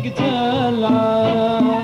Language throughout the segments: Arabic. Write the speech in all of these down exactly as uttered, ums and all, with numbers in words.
ذقت العالم.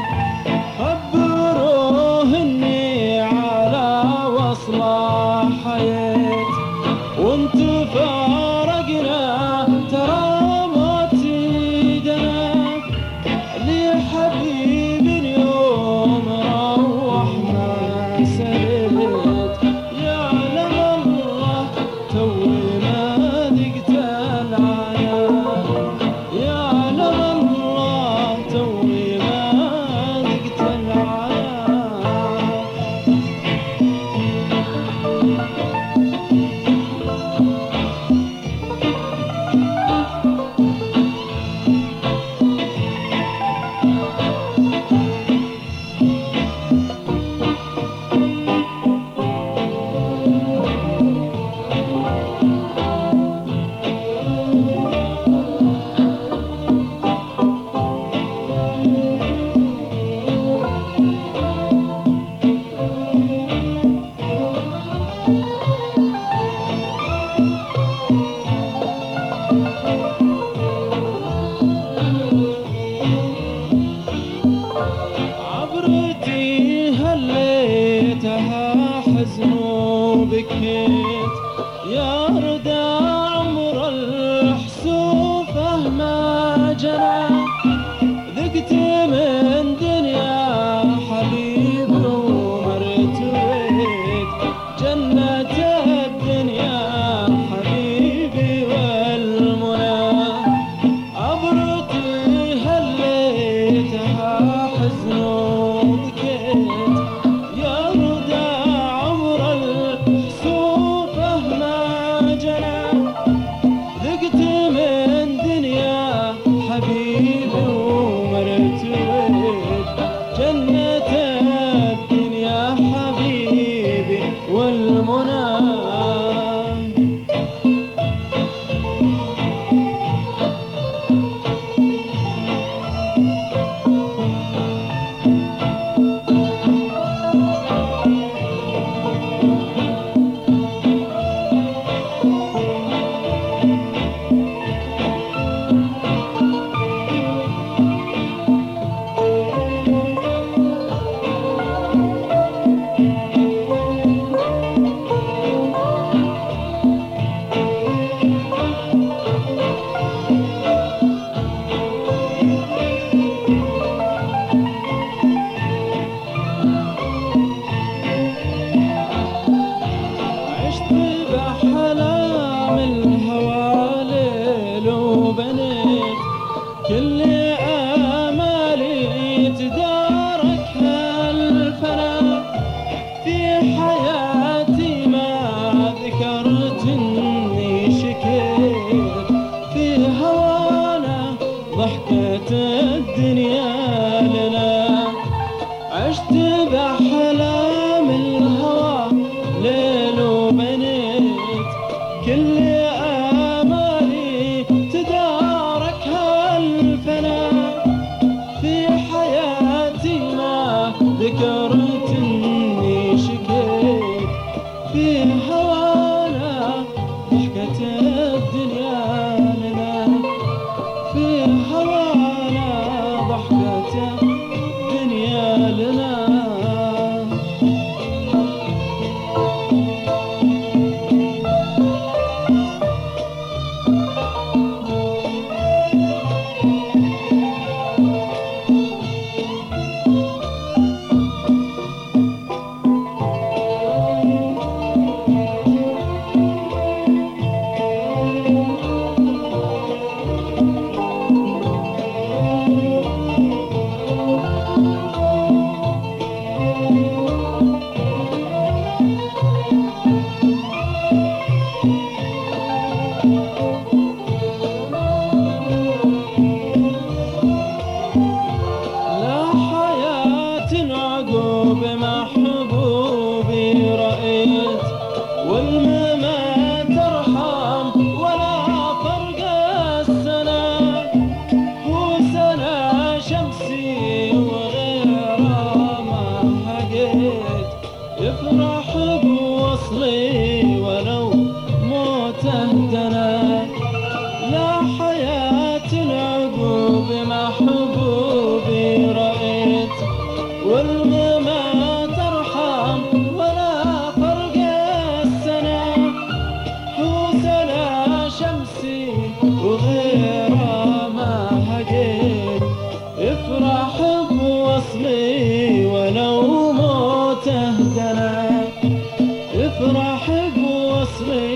خبروه اني على وصله حييت، وانت فارقنا ترى موتي دنا. لي حبيب اليوم روح ما سليت، يعلم الله توي ما ذقت العالم. يعلم الله توي ما ذقت العالم. عبرتي هليتها حزن وبكيت، يا ردى عمر الحسوفه ما جنى. ذقت من دنيا حبيبي ومرتويت، جنة الدنيا حبيبي والمنى. عبرتي هليتها حزن وبكيت، يا ردى عمر الحسوفه ما جنى. ذقت من دنيا حبيبي ومرتويت، جنة الدنيا حبيبي والمنى. عشت بأحلام الهوى ليل وبنيت، كل آمالي تداركها الفنا. في حياتي ما ذكرت إني شكيت، في هوانا ضحكت الدنيا لنا. عشت بأحلام الهوى ليل وبنيت، كل آمالي تداركها الفنا. في حياتي ما ذكرت إني شكيت، في هوانا ضحكت الدنيا لنا. في هوانا ضحكت الدنيا لنا. افرح بوصلي